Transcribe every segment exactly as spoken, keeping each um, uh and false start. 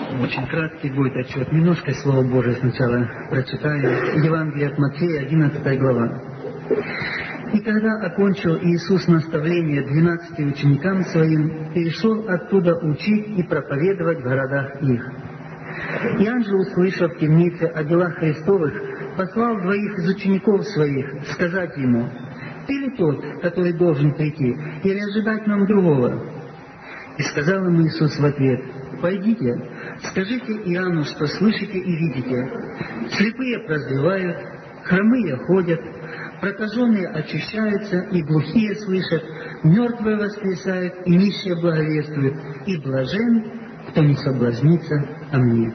Очень краткий будет отчет. Немножко Слово Божие сначала прочитаю. Евангелие от Матфея, одиннадцатая глава. «И когда окончил Иисус наставление двенадцати ученикам Своим, перешел оттуда учить и проповедовать в городах их. Иоанн же, услышав в темнице о делах Христовых, послал двоих из учеников Своих сказать Ему: «Ты ли тот, который должен прийти, или ожидать нам другого?» И сказал ему Иисус в ответ: «Пойдите, скажите Иоанну, что слышите и видите. Слепые прозревают, хромые ходят, прокаженные очищаются, и глухие слышат, мертвые воскресают, и нищие благовествуют, и блажен, кто не соблазнится о мне».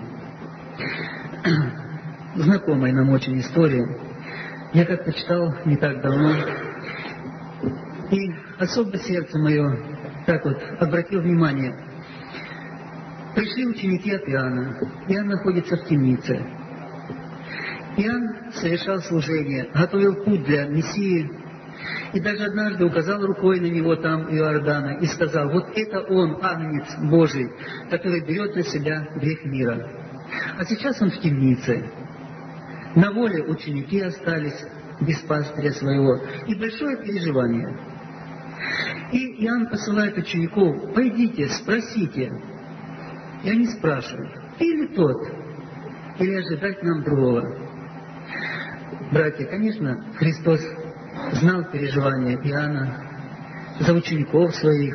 Знакомая нам очень история. Я как-то читал не так давно, и особо сердце мое так вот обратил внимание. Пришли ученики от Иоанна. Иоанн находится в темнице. Иоанн совершал служение, готовил путь для Мессии, и даже однажды указал рукой на него там, у Иордана, и сказал: «Вот это он, Агнец Божий, который берет на себя грех мира». А сейчас он в темнице. На воле ученики остались без пастыря своего, и большое переживание. И Иоанн посылает учеников: «Пойдите, спросите». И они спрашивают: «Ты ли тот, или ожидать нам другого?» Братья, конечно, Христос знал переживания Иоанна за учеников своих.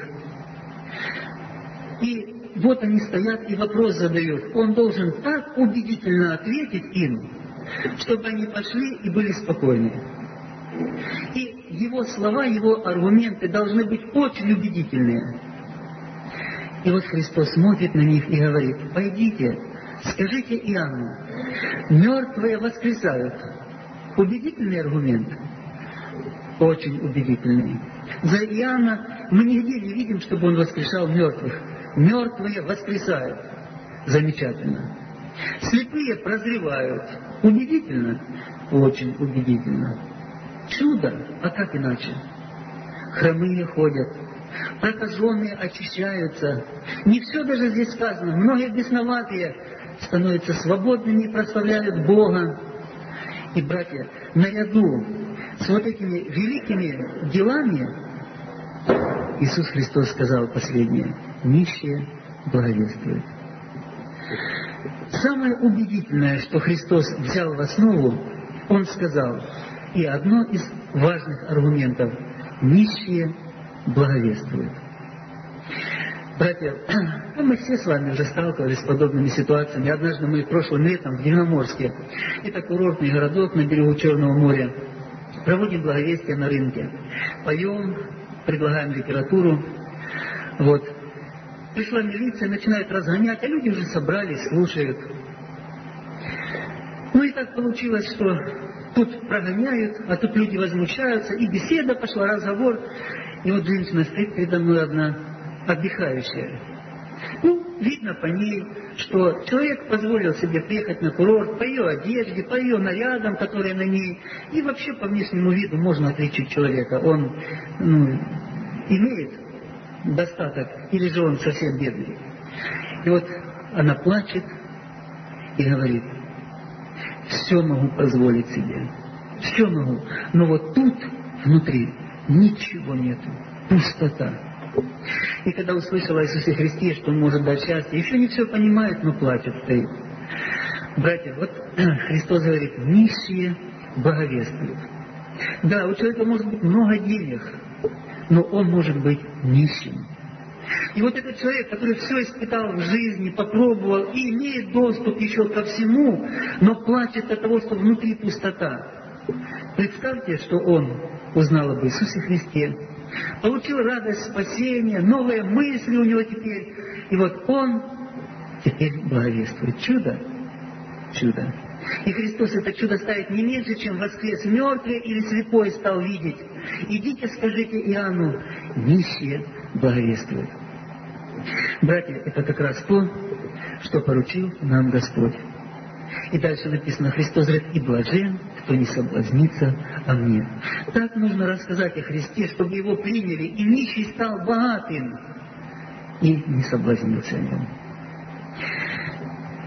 И вот они стоят и вопрос задают. Он должен так убедительно ответить им, чтобы они пошли и были спокойны. И его слова, его аргументы должны быть очень убедительные. И вот Христос смотрит на них и говорит: «Пойдите, скажите Иоанну, мертвые воскресают». Убедительный аргумент? Очень убедительный. За Иоанна мы нигде не видим, чтобы он воскрешал мертвых. Мертвые воскресают. Замечательно. Слепые прозревают. Убедительно? Очень убедительно. Чудо, а как иначе? Хромые ходят, прокаженные очищаются. Не все даже здесь сказано. Многие бесноватые становятся свободными и прославляют Бога. И, братья, наряду с вот этими великими делами Иисус Христос сказал последнее: «Нищие благовествуют». Самое убедительное, что Христос взял в основу, Он сказал, и одно из важных аргументов: «Нищие благовествуют». Братья, ну, мы все с вами уже сталкивались с подобными ситуациями. Однажды мы прошлым летом в Дивноморске, это курортный городок на берегу Черного моря, проводим благовестие на рынке, поем, предлагаем литературу. Вот. Пришла милиция, начинает разгонять, а люди уже собрались, слушают. Ну и так получилось, что тут прогоняют, а тут люди возмущаются, и беседа пошла, разговор. И вот женщина стоит передо мной одна, отдыхающая. Ну, видно по ней, что человек позволил себе приехать на курорт по ее одежде, по ее нарядам, которые на ней, и вообще по внешнему виду можно отличить человека. Он, ну, имеет достаток, или же он совсем бедный. И вот она плачет и говорит: «Все могу позволить себе, все могу, но вот тут внутри ничего нету, пустота». И когда услышала о Иисусе Христе, что Он может дать счастье, еще не все понимает, но плачет, стоит. Братья, вот Христос говорит: «Нищие благовествуют». Да, у человека может быть много денег, но он может быть нищим. И вот этот человек, который все испытал в жизни, попробовал и имеет доступ еще ко всему, но плачет от того, что внутри пустота. Представьте, что он узнал об Иисусе Христе, получил радость спасения, новые мысли у него теперь. И вот он теперь благовествует. Чудо? Чудо. И Христос это чудо ставит не меньше, чем воскрес мертвый или слепой стал видеть. Идите, скажите Иоанну: «Нищие благовествуют». Братья, это как раз то, что поручил нам Господь. И дальше написано: Христос говорит: «И блажен, кто не соблазнится о мне». Так нужно рассказать о Христе, чтобы Его приняли, и нищий стал богатым, и не соблазнился о Нем.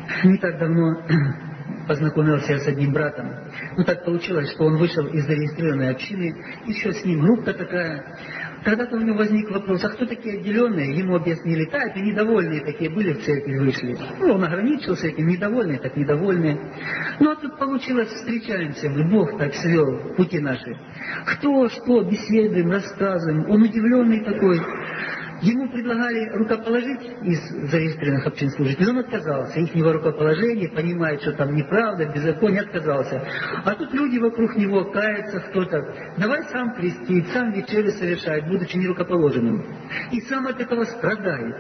Не так давно познакомился с одним братом. Ну так получилось, что он вышел из зарегистрированной общины, еще с ним группа такая. Когда-то у него возник вопрос, а кто такие отделенные? Ему объяснили, да, это недовольные такие были в церкви, вышли. Ну, он ограничился этим, недовольные, так недовольные. Ну, а тут получилось, встречаемся, мы, Бог так свел пути наши. Кто, что, беседуем, рассказываем. Он удивленный такой. Ему предлагали рукоположить из зарегистрированных общин служителей, он отказался. Ихнего рукоположения, понимает, что там неправда, беззаконие, отказался. А тут люди вокруг него каются, кто-то, давай сам крестить, сам вечерю совершает, будучи нерукоположенным. И сам от этого страдает.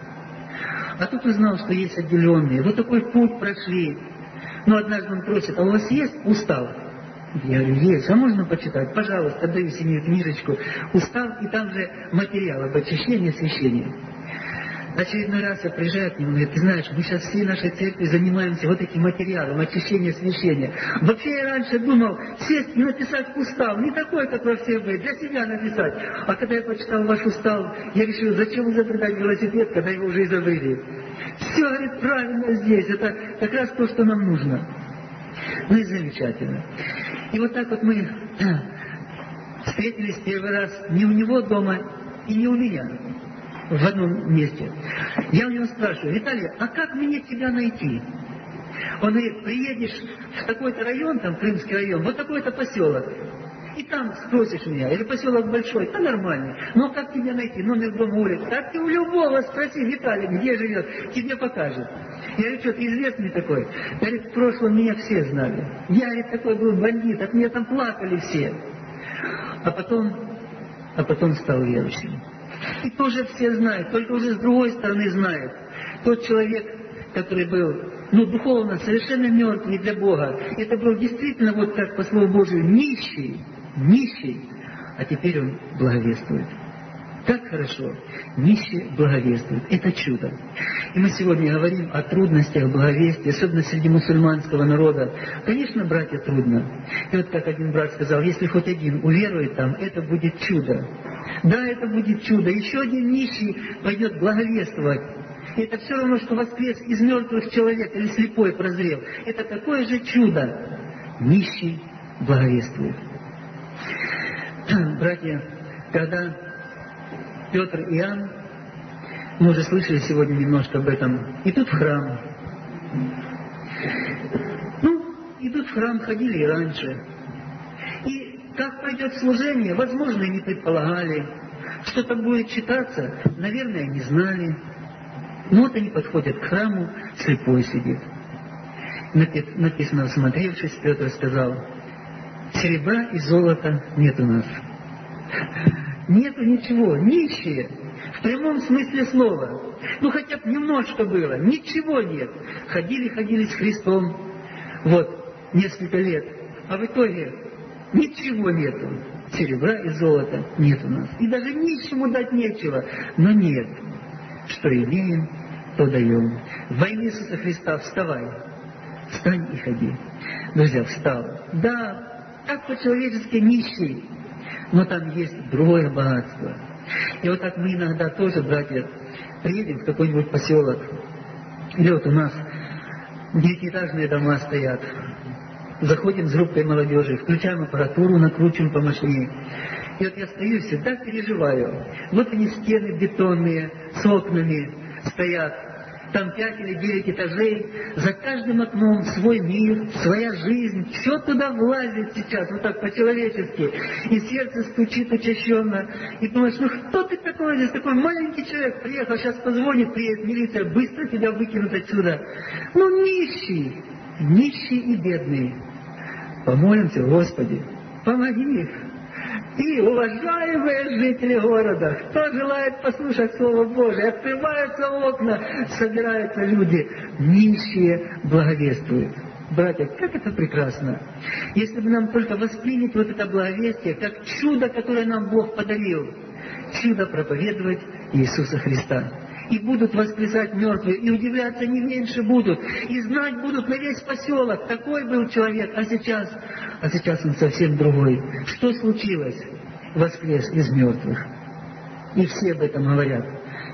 А тут узнал, что есть отделенные, вот такой путь прошли. Но однажды он просит, а у вас есть устав? Я говорю, есть, а можно почитать? Пожалуйста, отдаю семью книжечку, устав, и там же материал об очищении, освящении. Очередной раз я приезжаю к нему, говорит, ты знаешь, мы сейчас всей нашей церкви занимаемся вот этим материалом, очищения, освящения. Вообще я раньше думал, сесть и написать устав, не такой, как во всех быть, для себя написать. А когда я почитал ваш устав, я решил, зачем изобретать велосипед, когда его уже изобрели. Все, говорит, правильно здесь, это как раз то, что нам нужно. Ну и замечательно. И вот так вот мы встретились первый раз не у него дома и не у меня, в одном месте. Я у него спрашиваю, Виталий, а как мне тебя найти? Он говорит, приедешь в такой-то район, там Крымский район, вот такой-то поселок, и там спросишь меня, или поселок большой, да нормальный, но как тебя найти, номер дома, улицы, так ты у любого спроси, Виталий, где живет, тебе покажет. Я говорю, что ты известный такой? Говорит, в прошлом меня все знали. Я, говорит, такой был бандит, от меня там плакали все. А потом, а потом стал верующим. И тоже все знают, только уже с другой стороны знают. Тот человек, который был, ну, духовно совершенно мертвый для Бога, это был действительно, вот как по Слову Божию, нищий, нищий, а теперь он благовествует. Как хорошо, нищий благовествует. Это чудо. И мы сегодня говорим о трудностях благовестия, особенно среди мусульманского народа. Конечно, братья, трудно. И вот как один брат сказал, если хоть один уверует там, это будет чудо. Да, это будет чудо. Еще один нищий пойдет благовествовать. И это все равно, что воскрес из мертвых человек или слепой прозрел. Это такое же чудо. Нищий благовествует. Братья, когда Петр и Иоанн, мы уже слышали сегодня немножко об этом, идут в храм. Ну, идут в храм, ходили и раньше. И как пойдет служение, возможно, и не предполагали. Что-то будет читаться, наверное, не знали. Но вот они подходят к храму, слепой сидит. Написано, всмотревшись, Петр сказал, серебра и золота нет у нас. Нету ничего, нищие, в прямом смысле слова. Ну, хотя бы немножко было, ничего нет. Ходили, ходили с Христом, вот, несколько лет. А в итоге ничего нету. Серебра и золота нет у нас. И даже нищему дать нечего. Но нет. Что имеем, то даем. Во имя Иисуса Христа вставай. Встань и ходи. Друзья, встал. Да, так по-человечески нищий. Но там есть другое богатство. И вот так мы иногда тоже, братья, приедем в какой-нибудь поселок, или вот у нас девятиэтажные дома стоят, заходим с группой молодежи, включаем аппаратуру, накручиваем помощнее. И вот я стою и всегда переживаю. Вот они стены бетонные, с окнами стоят, там пять или девять этажей, за каждым окном свой мир, своя жизнь, все туда влазит сейчас, вот так по-человечески, и сердце стучит учащенно, и думаешь, ну кто ты такой здесь, такой маленький человек, приехал, сейчас позвонит, приедет милиция, быстро тебя выкинут отсюда. Ну нищий, нищий и бедный. Помолимся, Господи, помоги их. И, уважаемые жители города, кто желает послушать Слово Божие, открываются окна, собираются люди, нищие благовествуют. Братья, как это прекрасно! Если бы нам только воспринять вот это благовестие, как чудо, которое нам Бог подарил, чудо проповедовать Иисуса Христа. И будут воскресать мертвые, и удивляться не меньше будут, и знать будут на весь поселок, такой был человек, а сейчас, а сейчас он совсем другой. Что случилось? Воскрес из мертвых. И все об этом говорят.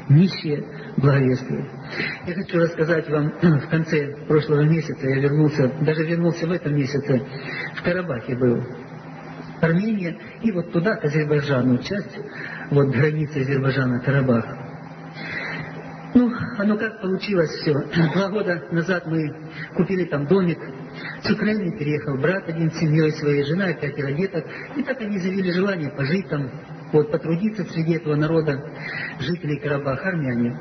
нищие благовествуют. Я хочу рассказать вам, в конце прошлого месяца я вернулся, даже вернулся в этом месяце, в Карабахе был, Армения, и вот туда, к Азербайджану, часть, вот границы Азербайджана, Карабах. Ну, оно как получилось все. Два года назад мы купили там домик. С Украины переехал брат один с семьей своей, жена и пятеро деток. И так они заявили желание пожить там, вот, потрудиться среди этого народа, жителей Карабаха, армяне.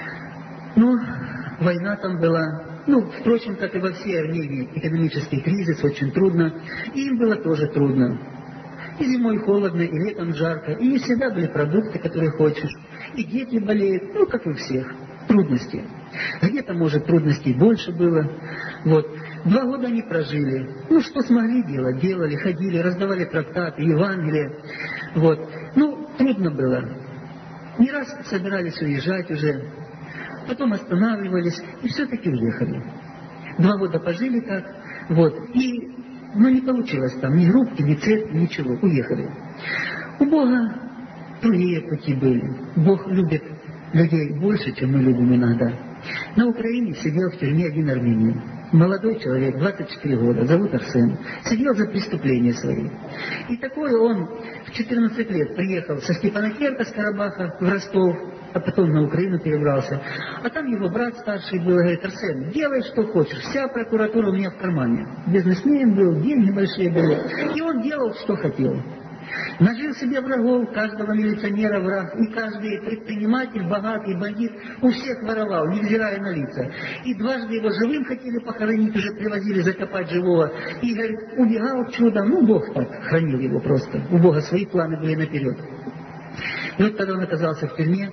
Ну, война там была. Ну, впрочем, как и во всей Армении, экономический кризис, очень трудно. И им было тоже трудно. И зимой холодно, и летом жарко, и не всегда были продукты, которые хочешь. И дети болеют, ну, как и у всех. Трудности. Где-то, может, трудностей больше было. Вот. Два года они прожили. Ну, что смогли делать? Делали, ходили, раздавали трактаты, Евангелие. Вот. Ну, трудно было. Не раз собирались уезжать уже. Потом останавливались и все-таки уехали. Два года пожили так. Вот. И, ну, не получилось там ни группки, ни церкви, ничего. Уехали. У Бога другие пути были. Бог любит людей больше, чем мы любим иногда. На Украине сидел в тюрьме один армянин. Молодой человек, двадцать четыре года, зовут Арсен. Сидел за преступления свои. И такой он в четырнадцать лет приехал со Степанакерта, с Карабаха, в Ростов, а потом на Украину перебрался. А там его брат старший был, говорит: Арсен, делай, что хочешь, вся прокуратура у меня в кармане. Бизнесмен был, деньги большие были. И он делал, что хотел. Нажил себе врагов, каждого милиционера враг, и каждый предприниматель, богатый, бандит, у всех воровал, невзирая на лица. И дважды его живым хотели похоронить, уже привозили закопать живого. И, говорит, убегал чудом, ну, Бог так хранил его просто. У Бога свои планы были наперед. И вот когда он оказался в тюрьме,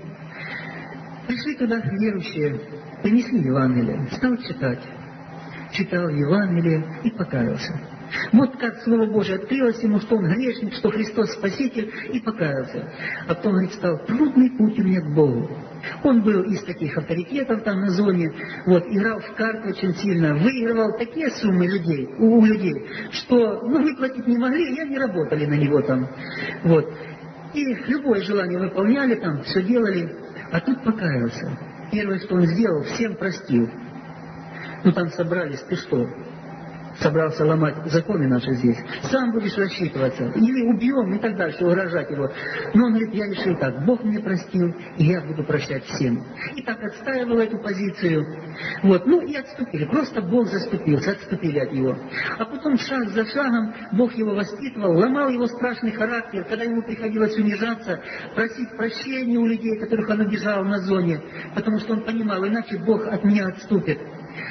пришли туда верующие, принесли Евангелие, стал читать. Читал Евангелие и покаялся. Вот как Слово Божие открылось ему, что он грешник, что Христос Спаситель, и покаялся. А потом, говорит, стал трудный путь у меня к Богу. Он был из таких авторитетов там на зоне, вот, играл в карты очень сильно, выигрывал такие суммы людей, у, у людей, что, ну, выплатить не могли, и они работали на него там, вот. И любое желание выполняли там, все делали, а тут покаялся. Первое, что он сделал, всем простил. Ну, там собрались, ты что? Собрался ломать законы наши здесь. Сам будешь рассчитываться. Или убьем и так дальше, угрожать его. Но он говорит, я решил так, Бог мне простил, и я буду прощать всем. И так отстаивал эту позицию. Вот, ну и отступили. Просто Бог заступился, отступили от него. А потом шаг за шагом Бог его воспитывал, ломал его страшный характер, когда ему приходилось унижаться, просить прощения у людей, которых он обижал на зоне, потому что он понимал, иначе Бог от меня отступит.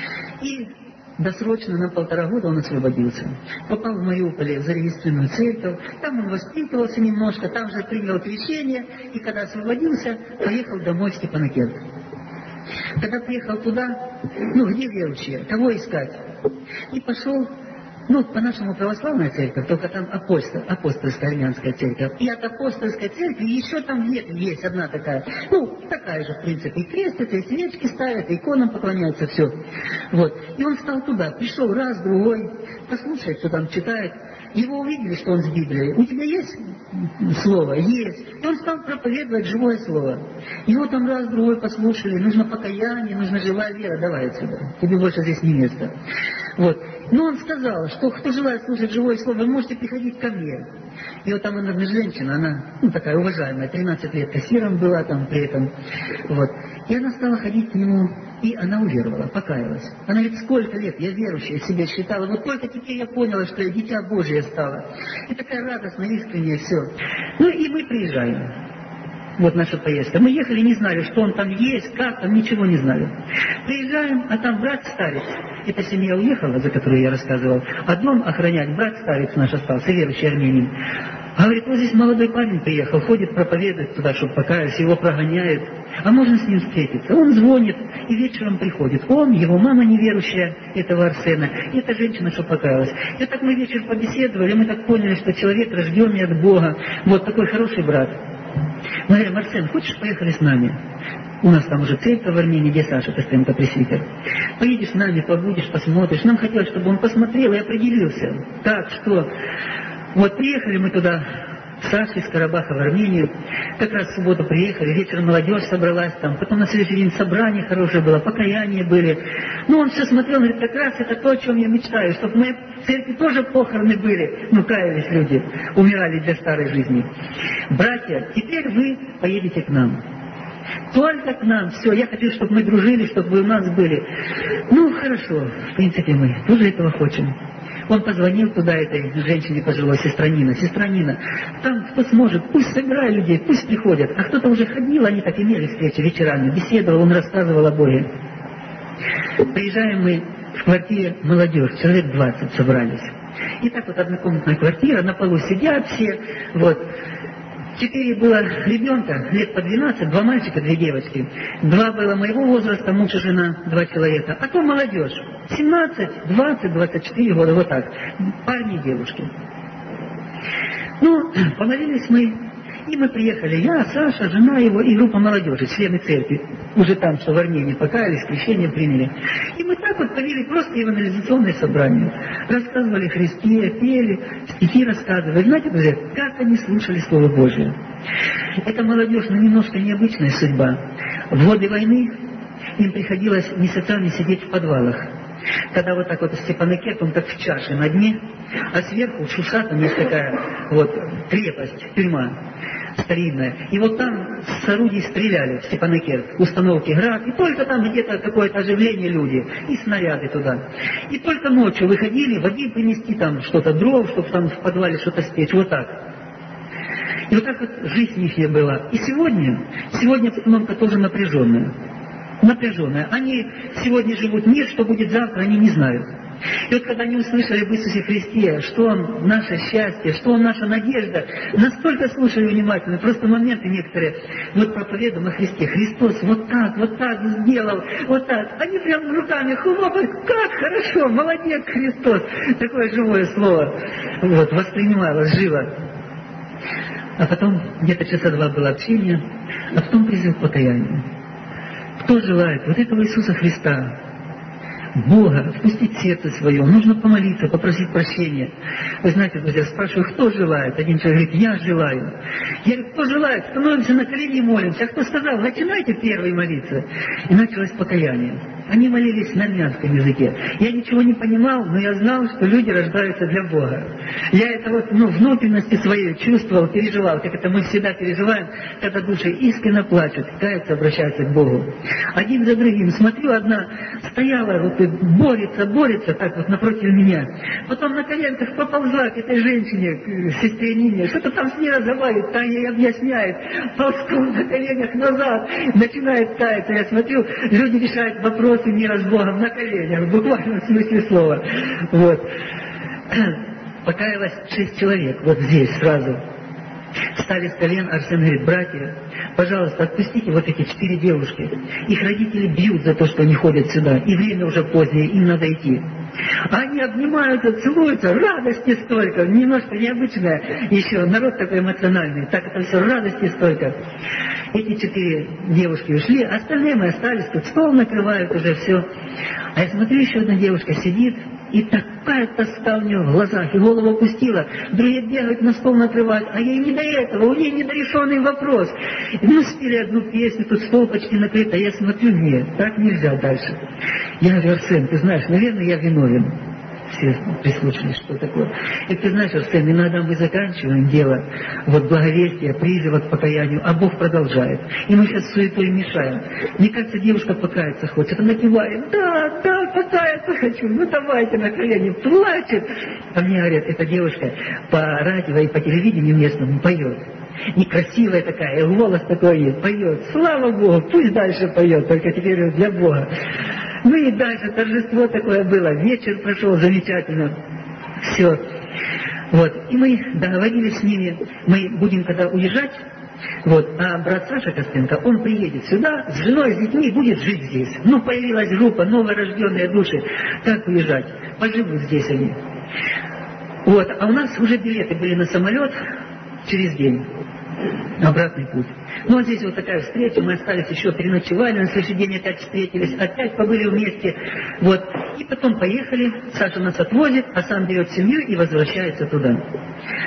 И досрочно на полтора года он освободился. Попал в Мариуполе в зарегистрированную церковь, там он воспитывался немножко, там же принял крещение, и когда освободился, поехал домой в Степанакерт. Когда приехал туда, ну где верующие, кого искать? И пошел, ну по-нашему православная церковь, только там апостол, апостольская армянская церковь. И от апостольской церкви еще там ветвь есть одна такая, ну такая же в принципе, и крестятся, и свечки ставят, и иконам поклоняются, все. Вот. И он стал туда, пришел раз, другой, послушает, что там читает. Его увидели, что он с Библией. У тебя есть слово? Есть. И он стал проповедовать живое слово. Его там раз, другой послушали. Нужно покаяние, нужна живая вера. Давай отсюда. Тебе больше здесь не место. Вот. Но он сказал, что кто желает слушать живое слово, вы можете приходить ко мне. И вот там одна женщина, она, ну, такая уважаемая, тринадцать лет кассиром была там при этом. Вот. И она стала ходить к нему, и она уверовала, покаялась. Она говорит, сколько лет я верующая себя считала, вот только теперь я поняла, что я дитя Божие стала. И такая радостная, искренняя, все. Ну и мы приезжаем. Вот наша поездка. Мы ехали, не знали, что он там есть, как там, ничего не знали. Приезжаем, а там брат-старец. Эта семья уехала, за которую я рассказывал. А дом охранять брат-старец наш остался, верующий армянин. А говорит, вот здесь молодой парень приехал, ходит, проповедует туда, чтобы покаялся, его прогоняют. А можно с ним встретиться? Он звонит и вечером приходит. Он, его мама неверующая, этого Арсена, и эта женщина, что покаялась. И так мы вечер побеседовали, мы так поняли, что человек, рожденный от Бога, вот такой хороший брат. Мы говорим, Арсен, хочешь, поехали с нами? У нас там уже церковь в Армении, где Саша Костенко пресвитер. Поедешь с нами, побудешь, посмотришь. Нам хотелось, чтобы он посмотрел и определился. Так, что... Вот приехали мы туда, Саша из Карабаха в Армению. Как раз в субботу приехали, вечером молодежь собралась там. Потом на следующий день собрание хорошее было, покаяния были. Ну, он все смотрел, говорит, как раз это то, о чем я мечтаю, чтобы в моей церкви тоже похороны были. Ну, каялись люди, умирали для старой жизни. Братья, теперь вы поедете к нам. Только к нам. Все, я хочу, чтобы мы дружили, чтобы вы у нас были. Ну, хорошо, в принципе, мы тоже этого хотим. Он позвонил туда этой женщине пожилой, сестра Нина. Сестра Нина, там кто сможет, пусть собирай людей, пусть приходят. А кто-то уже ходил, они так имели встречи вечерами, беседовал, он рассказывал о Боге. Приезжаем мы в квартире молодежь, человек двадцать собрались. И так вот однокомнатная квартира, на полу сидят все, вот. Четыре было ребенка, лет по двенадцать, два мальчика, две девочки. Два было моего возраста, муж и жена, два человека. А то молодежь, семнадцать, двадцать, двадцать четыре года, вот так. Парни и девушки. Ну, помолились мы, и мы приехали. Я, Саша, жена его и группа молодежи, члены церкви. Уже там, что в Армении, покаялись, крещение приняли. И мы так вот провели просто евангелизационное собрание. Рассказывали о Христе, пели, стихи рассказывали. Знаете, друзья, как они слушали Слово Божие. Это молодежь, но немножко необычная судьба. В годы войны им приходилось месяцами сидеть в подвалах. Когда вот так вот Степанакерт, он как в чаше на дне, а сверху в Шушатом есть такая вот крепость, тюрьма старинная. И вот там с орудий стреляли в Степанакерт, установки «Град», и только там где-то какое-то оживление люди, и снаряды туда. И только ночью выходили, воды принести там что-то, дров, чтобы там в подвале что-то спечь, вот так. И вот так вот жизнь их была. И сегодня, сегодня обстановка тоже напряженная. Напряженная. Они сегодня живут мир, что будет завтра, они не знают. И вот когда они услышали об Иисусе Христе, что Он наше счастье, что Он наша надежда, настолько слушали внимательно, просто моменты некоторые, вот проповедуем о Христе, Христос вот так, вот так сделал, вот так. Они прям руками хлопают, как хорошо, молодец Христос. Такое живое слово, вот, воспринималось живо. А потом, где-то часа два было общение, а потом призыв к покаянию. Кто желает вот этого Иисуса Христа, Бога, впустить в сердце свое, нужно помолиться, попросить прощения. Вы знаете, друзья, спрашиваю, кто желает? Один человек говорит, я желаю. Я говорю, кто желает? Становимся на колени и молимся. А кто сказал, начинайте первый молиться. И началось покаяние. Они молились на армянском языке. Я ничего не понимал, но я знал, что люди рождаются для Бога. Я это вот, ну, внутренности своей чувствовал, переживал, как это мы всегда переживаем, когда души искренне плачут, каются, обращаются к Богу. Один за другим. Смотрю, одна стояла, вот, борется, борется, так вот напротив меня. Потом на коленках поползла к этой женщине, к сестре Нине, что-то там с ней разговаривает, та ей объясняет, ползком на коленях назад, начинает каяться. Я смотрю, люди решают вопросы мира с Богом на коленях, в буквальном смысле слова. Вот. Покаялось шесть человек, вот здесь сразу. Встали с колен, Арсен говорит, братья, пожалуйста, отпустите вот эти четыре девушки. Их родители бьют за то, что они ходят сюда, и время уже позднее, им надо идти. Они обнимаются, целуются, радости столько, немножко необычное еще, народ такой эмоциональный, так это все, радости столько. Эти четыре девушки ушли, остальные мы остались, тут стол накрывают уже все. А я смотрю, еще одна девушка сидит, и такая тоска у нее в глазах, и голову опустила. Другие бегают, на стол накрывают, а ей не до этого, у нее недорешенный вопрос. И мы спели одну песню, тут стол почти накрыт, а я смотрю, нет, так нельзя дальше. Я говорю, Арсен, ты знаешь, наверное, я виновен. Все прислушались, что такое. И ты знаешь, Арсен, иногда мы заканчиваем дело, вот благовестие, призыва к покаянию, а Бог продолжает. И мы сейчас суетой мешаем. Мне кажется, девушка покаяться хочет. Она кивает, да, да, покаяться хочу, ну давайте на колени, плачет. А мне говорят, эта девушка по радио и по телевидению местному поет. Некрасивая такая, голос такой есть, поет. Слава Богу, пусть дальше поет, только теперь для Бога. Ну и дальше торжество такое было, вечер прошел замечательно, все. Вот, и мы договорились с ними, мы будем когда уезжать, вот, а брат Саша Костенко, он приедет сюда с женой, с детьми, будет жить здесь. Ну, появилась группа, новорожденные души, как уезжать, поживут здесь они. Вот, а у нас уже билеты были на самолет через день. Обратный путь. Ну, вот здесь вот такая встреча, мы остались еще, переночевали, на следующий день опять встретились, опять побыли вместе, вот, и потом поехали, Саша нас отвозит, а сам берет семью и возвращается туда.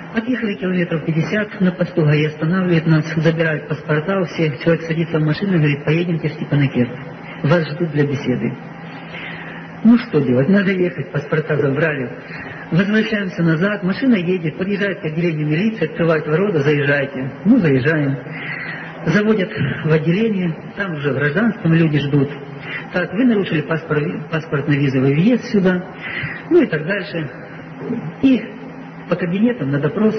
Отъехали километров пятьдесят, на посту ГАИ останавливает нас, забирают паспорта у всех, человек садится в машину и говорит: поедемте в Степанакерт, вас ждут для беседы. Ну что делать, надо ехать, паспорта забрали. Возвращаемся назад, машина едет, подъезжает к отделению милиции, открывают ворота, заезжайте. Ну, заезжаем. Заводят в отделение, там уже гражданском люди ждут. Так, вы нарушили паспорт, паспортно-визовый въезд сюда, ну и так дальше. И по кабинетам на допрос.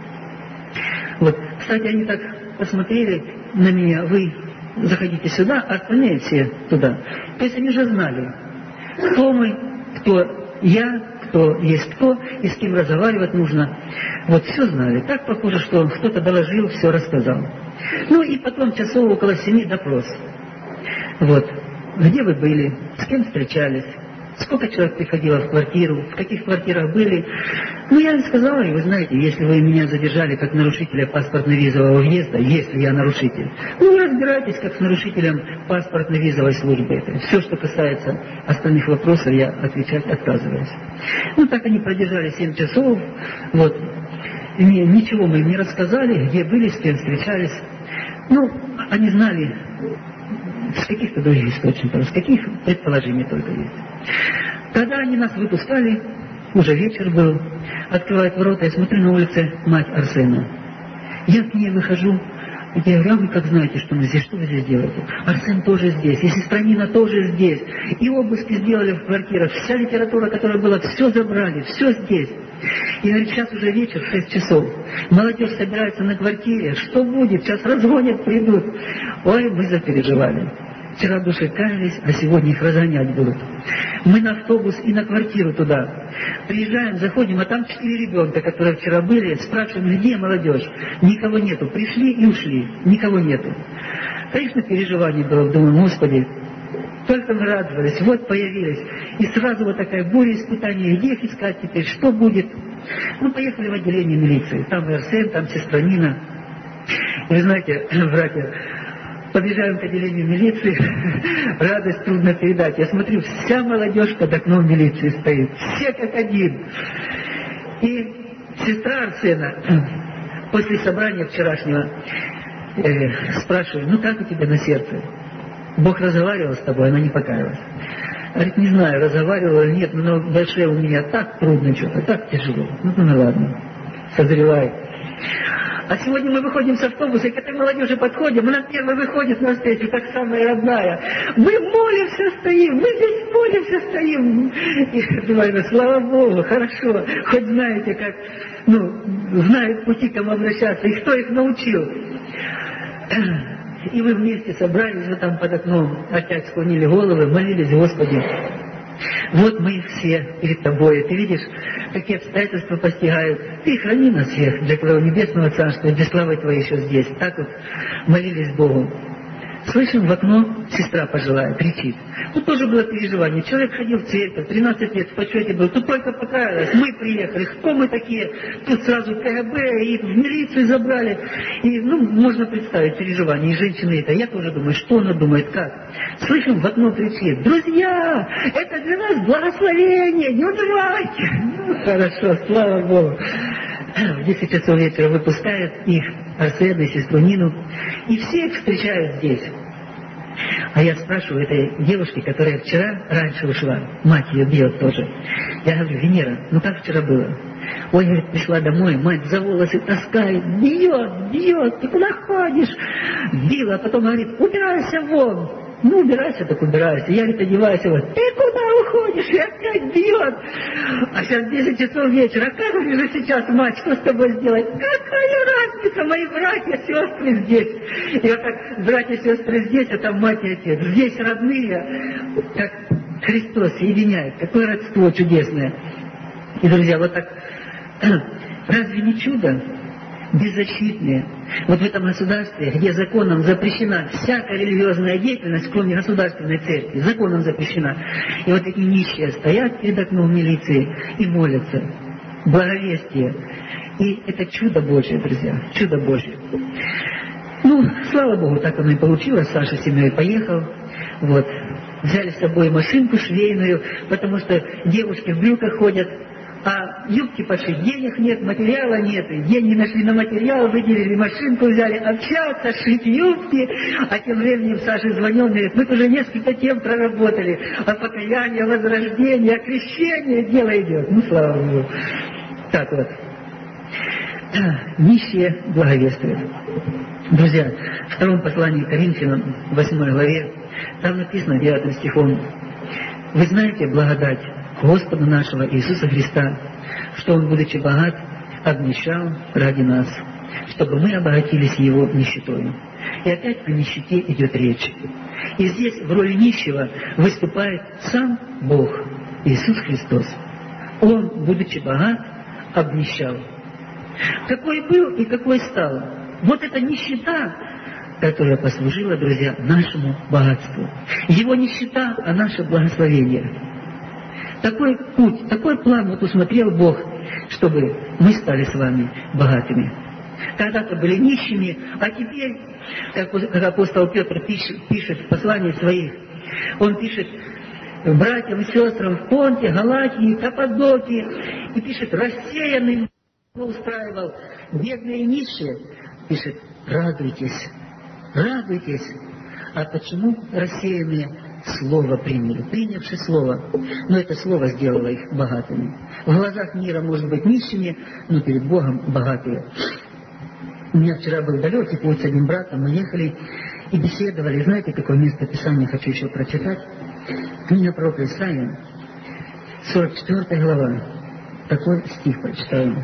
Вот, кстати, они так посмотрели на меня: вы заходите сюда, а остальные все туда. То есть они же знали, кто мы, кто я, кто есть кто, и с кем разговаривать нужно. Вот, все знали. Так похоже, что кто-то доложил, все рассказал. Ну и потом часов около семи допрос. Вот. Где вы были, с кем встречались, сколько человек приходило в квартиру, в каких квартирах были. Ну, я им сказала, и вы знаете, если вы меня задержали как нарушителя паспортно-визового въезда, если я нарушитель, ну, вы разбирайтесь как с нарушителем паспортно-визовой службы. Это все, что касается остальных вопросов, я отвечать отказываюсь. Ну, так они продержали семь часов, вот. И ничего мы им не рассказали, где были, с кем встречались. Ну, они знали с каких-то других источников, с каких предположений только есть. Когда они нас выпускали, уже вечер был, открывают ворота, я смотрю, на улице мать Арсена. Я к ней выхожу, и я говорю: а вы как знаете, что мы здесь, что вы здесь делаете? Арсен тоже здесь, и сестра Нина тоже здесь. И обыски сделали в квартирах, вся литература, которая была, все забрали, все здесь. И говорит: сейчас уже вечер, шесть часов. Молодежь собирается на квартире, что будет? Сейчас разгонят, придут. Ой, мы запереживали. Вчера души каялись, а сегодня их разгонять будут. Мы на автобус и на квартиру туда. Приезжаем, заходим, а там четыре ребенка, которые вчера были, спрашиваем: где молодежь? Никого нету. Пришли и ушли. Никого нету. Конечно, переживание было. Думаю: Господи, только мы радовались, вот появились. И сразу вот такая буря испытаний. Где их искать теперь? Что будет? Ну, поехали в отделение милиции. Там Арсен, там сестра Нина. И вы знаете, братья, подъезжаем к отделению милиции, радость трудно передать. Я смотрю, вся молодежь под окном милиции стоит. Все как один. И сестра Арсена после собрания вчерашнего э, спрашивает: ну как у тебя на сердце? Бог разговаривал с тобой, она не покаялась. Говорит: не знаю, разговаривала или нет, но дальше у меня так трудно что-то, так тяжело. Ну, ну ладно, созревай. А сегодня мы выходим с автобуса, и к этой молодежи подходим, она первая выходит навстречу, как самая родная. Мы молимся стоим, мы здесь молимся стоим. И думаю: слава Богу, хорошо, хоть знаете, как, ну, знают пути, к кому обращаться, и кто их научил. И мы вместе собрались, вот там под окном, опять склонили головы, молились: Господи, вот мы все перед Тобой, Ты видишь, какие обстоятельства постигают. Ты храни нас всех для Твоего Небесного Царства, для славы Твоей еще здесь. Так вот молились Богу. Слышим, в окно сестра пожилая кричит. Тут тоже было переживание. Человек ходил в церковь, тринадцать лет в почете был, тут только покаялась. Мы приехали, кто мы такие? Тут сразу КГБ, и в милицию забрали. И, ну, можно представить переживание. И женщины это. Я тоже думаю, что она думает, как? Слышим, в окно кричит: друзья, это для нас благословение, не унывайте. Ну, хорошо, слава Богу. В десять часов вечера выпускают их, Арсена и сестру Нину, и все их встречают здесь. А я спрашиваю этой девушки, которая вчера раньше ушла, мать ее бьет тоже. Я говорю: Венера, ну как вчера было? Ой, говорит, пришла домой, мать за волосы таскает, бьет, бьет, ты куда ходишь? Била, а потом говорит: убирайся вон. Ну, убирайся, так убирайся. Я, говорит, одеваюсь, вот: ты куда уходишь? И опять бьет. А сейчас десять часов вечера. А как же сейчас, мать, что с тобой сделать? Какая разница? Мои братья, сестры здесь. И вот так, братья, сестры здесь, а там мать и отец. Здесь родные, как Христос соединяет. Какое родство чудесное. И, друзья, вот так, разве не чудо? Беззащитные. Вот в этом государстве, где законом запрещена всякая религиозная деятельность, кроме государственной церкви, законом запрещена. И вот эти нищие стоят перед окном милиции и молятся. Благовестие. И это чудо Божье, друзья, чудо Божье. Ну, слава Богу, так оно и получилось. Саша с семьей поехал. Вот. Взяли с собой машинку швейную, потому что девушки в брюках ходят, А юбки пошить денег нет, материала нет, и деньги нашли на материал, выделили машинку, взяли общаться, шить юбки, а тем временем Саша звонил, говорит, мы уже несколько тем проработали, о покаянии, о возрождении, о крещении, дело идет. Ну, слава Богу. Так вот. Нищие благовествуют. Друзья, в втором послании к Коринфянам, восьмой главе, там написано девятым стихом: «Вы знаете благодать Господа нашего Иисуса Христа, что Он, будучи богат, обнищал ради нас, чтобы мы обогатились Его нищетой». И опять о нищете идет речь. И здесь в роли нищего выступает сам Бог, Иисус Христос. Он, будучи богат, обнищал. Какой был и какой стал. Вот эта нищета, которая послужила, друзья, нашему богатству. Его нищета, а наше благословение. Такой путь, такой план вот усмотрел Бог, чтобы мы стали с вами богатыми. Когда-то были нищими, а теперь, как, как апостол Петр пишет, пишет в посланиях своих, он пишет братьям и сестрам в Понте, Галатии, Каппадокии, и пишет рассеянным, устраивал, бедные и нищие, пишет, радуйтесь, радуйтесь. А почему рассеянные? Слово приняли, принявши слово. Но это слово сделало их богатыми. В глазах мира, может быть, нищими, но перед Богом богатые. У меня вчера был далекий путь с одним братом, мы ехали и беседовали. Знаете, какое место Писания хочу еще прочитать? Книга пророка Исаии, сорок четвёртая глава. Такой стих прочитаю.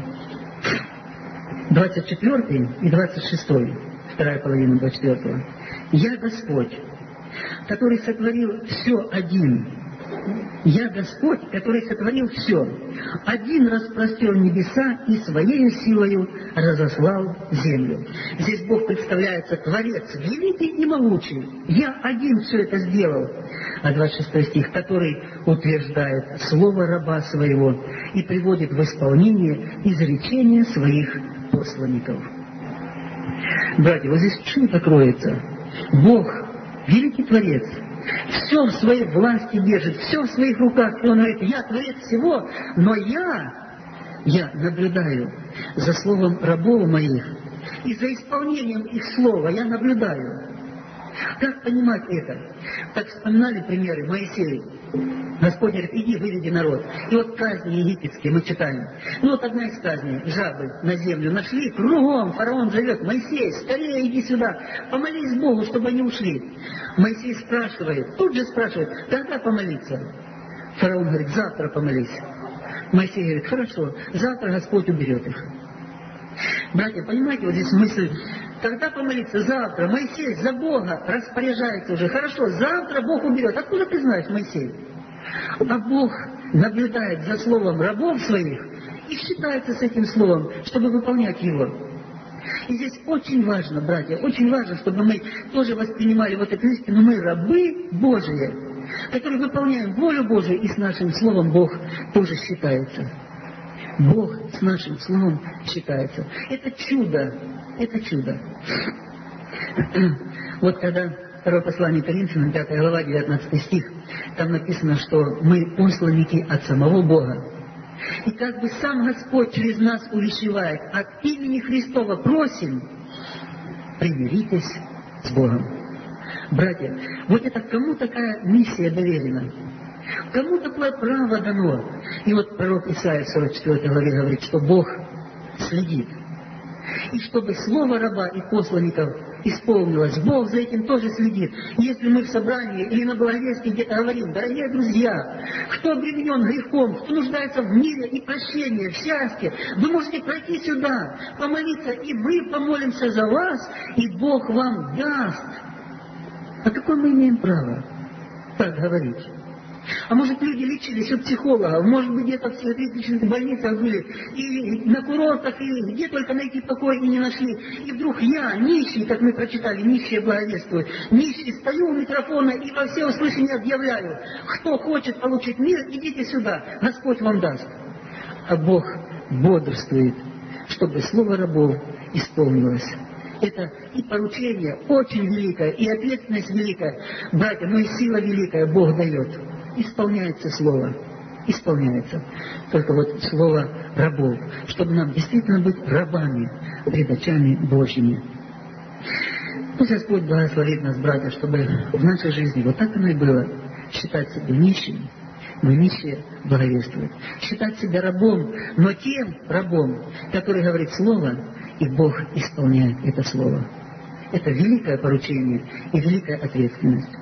двадцать четвёртый и двадцать шестой, вторая половина двадцать четвёртого. «Я Господь, который сотворил все один. Я Господь, который сотворил все. Один распростер небеса и своей силою разослал землю». Здесь Бог представляется Творец, великий и могучий. Я один все это сделал. А двадцать шестой стих, который утверждает слово раба своего и приводит в исполнение изречения своих посланников. Братья, вот здесь что кроется? Бог, великий Творец, все в своей власти держит, все в своих руках. И Он говорит, я Творец всего, но я, я наблюдаю за словом рабов моих, и за исполнением их слова я наблюдаю. Как понимать это? Так вспоминали примеры Моисея. Господь говорит, иди, выведи народ. И вот казни египетские мы читаем. Ну вот одна из казней, жабы на землю нашли, кругом фараон зовет, Моисей, скорее иди сюда, помолись Богу, чтобы они ушли. Моисей спрашивает, тут же спрашивает, когда помолиться? Фараон говорит, завтра помолись. Моисей говорит, хорошо, завтра Господь уберет их. Братья, понимаете, вот здесь мысль, когда помолиться? Завтра. Моисей за Бога распоряжается уже. Хорошо, завтра Бог уберет. Откуда ты знаешь, Моисей? А Бог наблюдает за словом рабов своих и считается с этим словом, чтобы выполнять его. И здесь очень важно, братья, очень важно, чтобы мы тоже воспринимали вот эту истину. Мы рабы Божии, которые выполняем волю Божию, и с нашим словом Бог тоже считается. Бог с нашим словом считается. Это чудо. Это чудо. Вот когда второе послание Коринфянам, пятая глава, девятнадцатый стих, там написано, что мы посланники от самого Бога. И как бы сам Господь через нас увещевает, от имени Христова просим, примиритесь с Богом. Братья, вот это кому такая миссия доверена? Кому такое право дано? И вот пророк Исаия в сорок четвёртой главе говорит, что Бог следит. И чтобы слово раба и посланников исполнилось, Бог за этим тоже следит. И если мы в собрании или на благовестии где-то говорим, дорогие друзья, кто обременен грехом, кто нуждается в мире и прощении, в счастье, вы можете пройти сюда, помолиться, и мы помолимся за вас, и Бог вам даст. А какое мы имеем право так говорить? А может, люди лечились у психологов, может быть, где-то в психиатрических больницах были, и на курортах, и где только найти покой и не нашли. И вдруг я, нищий, как мы прочитали, нищие благовествуют, нищий, стою у микрофона и во всеуслышание объявляю, кто хочет получить мир, идите сюда, Господь вам даст. А Бог бодрствует, чтобы слово рабов исполнилось. Это и поручение очень великое, и ответственность великая, братья, но и сила великая Бог дает. Исполняется слово. исполняется. Только вот слово «рабов», чтобы нам действительно быть рабами пред очами Божьими. Пусть Господь благословит нас, братья, чтобы в нашей жизни вот так оно и было, считать себя нищим, но нищие благовествуют. Считать себя рабом, но тем рабом, который говорит слово, и Бог исполняет это слово. Это великое поручение и великая ответственность.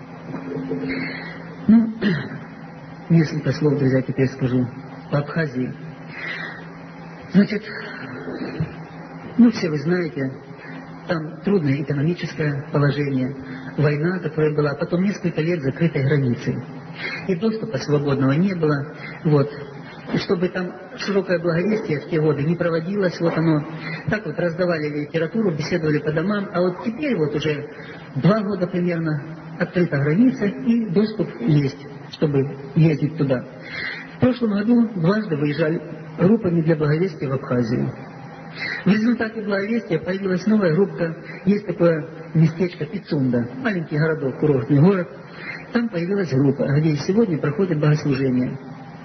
Ну, несколько слов, друзья, теперь скажу по Абхазии. Значит, ну, все вы знаете, там трудное экономическое положение, война, которая была, потом несколько лет закрытой границей. И доступа свободного не было. Вот. И чтобы там широкое благовестие в те годы не проводилось, вот оно, так вот раздавали литературу, беседовали по домам, а вот теперь вот уже два года примерно открыта граница и доступ есть, чтобы ездить туда. В прошлом году дважды выезжали группами для благовестия в Абхазию. В результате благовестия появилась новая группа, есть такое местечко Пицунда, маленький городок, курортный город. Там появилась группа, где сегодня проходит богослужение.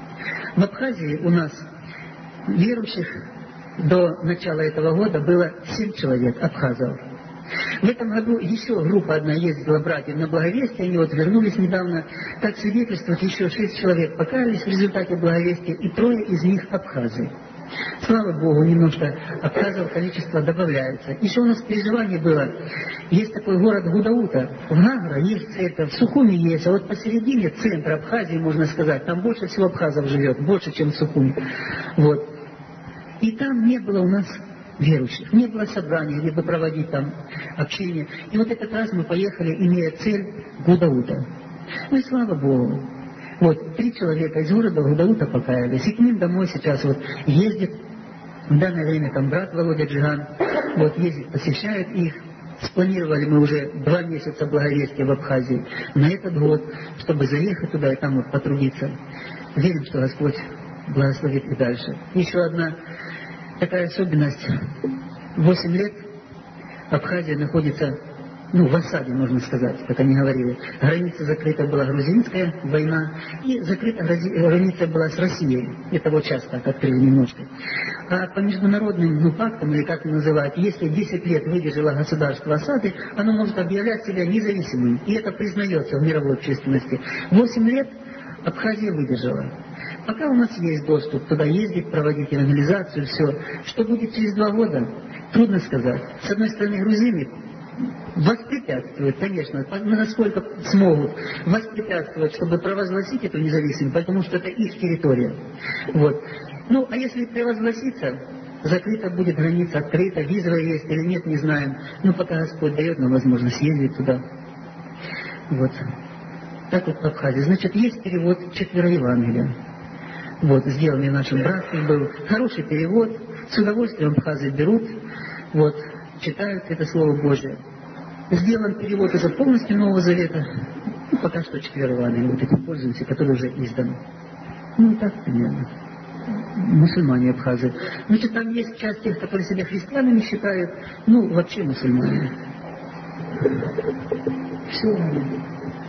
В Абхазии у нас верующих до начала этого года было семь человек, абхазов. В этом году еще группа одна ездила братьев на благовестие, они вот вернулись недавно, так свидетельствуют, еще шесть человек покаялись в результате благовестия, и трое из них абхазы. Слава Богу, немножко абхазов количество добавляется. Еще у нас переживание было, есть такой город Гудаута, в Гагра есть церковь, в Сухуми есть, а вот посередине центра Абхазии, можно сказать, там больше всего абхазов живет, больше, чем в Сухуми. Вот. И там не было у нас верующих, не было собраний, где бы проводить там общение. И вот этот раз мы поехали, имея цель Гудаута. Ну и слава Богу. Вот, три человека из города Гудаута покаялись, и к ним домой сейчас вот ездит, в данное время там брат Володя Джиган, вот ездит, посещает их. Спланировали мы уже два месяца благовестия в Абхазии на этот год, чтобы заехать туда и там вот потрудиться. Верим, что Господь благословит и дальше. Еще одна такая особенность. Восемь лет Абхазия находится, ну, в осаде, можно сказать, как они говорили. Граница закрыта была грузинская, война, и закрыта граница была с Россией. Это вот сейчас так открыли немножко. А по международным, ну, пактам, или как называют, если десять лет выдержало государство осады, оно может объявлять себя независимым. И это признается в мировой общественности. Восемь лет Абхазия выдержала. Пока у нас есть доступ туда ездить, проводить евангелизацию, все. Что будет через два года, трудно сказать. С одной стороны, грузины воспрепятствуют, конечно, насколько смогут воспрепятствовать, чтобы провозгласить эту независимость, потому что это их территория. Вот. Ну, а если превозгласиться, закрыта будет граница, открыта, визовая есть или нет, не знаем. Но пока Господь дает нам возможность ездить туда. Вот. Так вот в Абхазии. Значит, есть перевод четверо Евангелия. Вот, сделанный нашим братством был. Хороший перевод. С удовольствием абхазы берут. Вот, читают это Слово Божие. Сделан перевод уже полностью Нового Завета. Ну, пока что четверо Евангелия. Вот этим пользуемся, который уже издан. Ну, так примерно. Мусульмане абхазы. Значит, там есть часть тех, которые себя христианами считают. Ну, вообще мусульмане. Все.